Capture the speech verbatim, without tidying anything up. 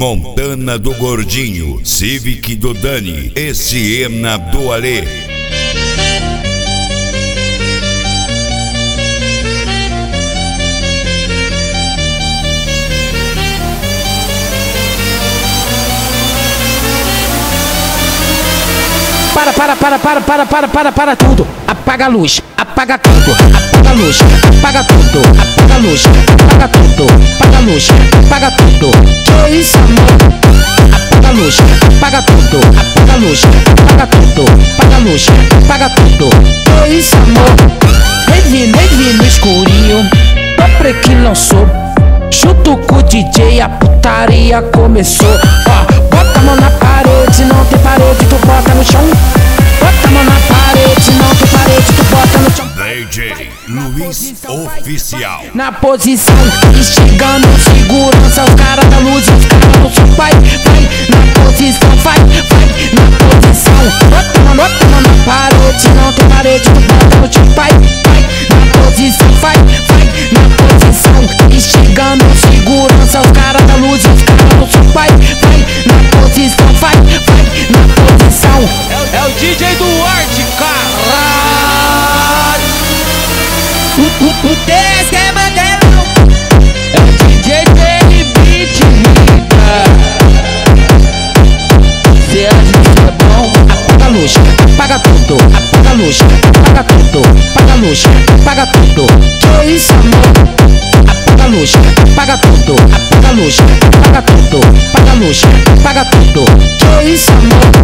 Montana do Gordinho, Civic do Dani e Siena do Alê. Para, para, para, para, para, para, para, para tudo. Apaga a luz, apaga tudo. Apaga a luz, apaga tudo. Apaga a luz, apaga tudo. Apaga a luz, apaga tudo. Que isso, amor? Apaga a luz, apaga tudo. Apaga a luz, apaga tudo. Apaga a luz, apaga tudo. Que isso, amor? Revi, revi no escurinho. Topre que lançou. Junto com o D J a putaria começou. Ó, bota a mão na parede, não tem parede, tu bota no chão. Bota a mão na parede, não tem parede, tu bota no chão. D J Luiz Oficial. Na posição, instigando segurança, os caras da luz, os caras do som. Vai, vai, na posição, vai, vai, na posição. Bota a mão, bota a mão na parede, não tem parede, tu bota no chão. Vai, vai, na posição, vai, vai, na posição. Instigando segurança, os caras da luz, os caras do som. Vai, vai, na posição, vai, vai, na posição. É, é o D J do Arte, caralho. O, o, o desse é magrelão. É o D J dele, beat rica. Se a gente é bom, apaga a luz, apaga tudo. Apaga a luz, apaga tudo. Apaga a luz, apaga tudo. Que isso, amor? Apaga a luz, apaga tudo. Apaga a luz, apaga tudo. Apaga a luz, apaga tudo. Que isso, amor?